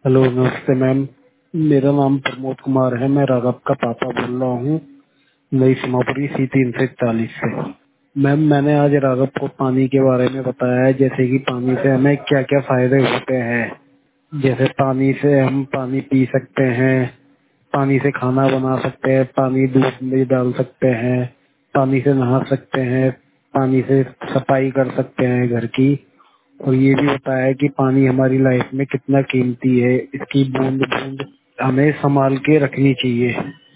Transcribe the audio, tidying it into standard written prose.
Hello, नमस्ते ma'am. मेरा नाम प्रमोद कुमार है। मैं राघव का पापा बोल रहा हूँ, नई सीमापुरी C341 से। मैम, मैंने आज राघव को पानी के बारे में बताया है, जैसे कि पानी से हमें क्या क्या फायदे होते हैं। जैसे पानी से हम पानी पी सकते हैं, पानी से खाना बना सकते हैं, पानी दूध में डाल सकते हैं, पानी से नहा सकते हैं, पानी से सफाई कर सकते हैं घर की। और ये भी बताया है कि पानी हमारी लाइफ में कितना कीमती है, इसकी बूंद बूंद हमें संभाल के रखनी चाहिए।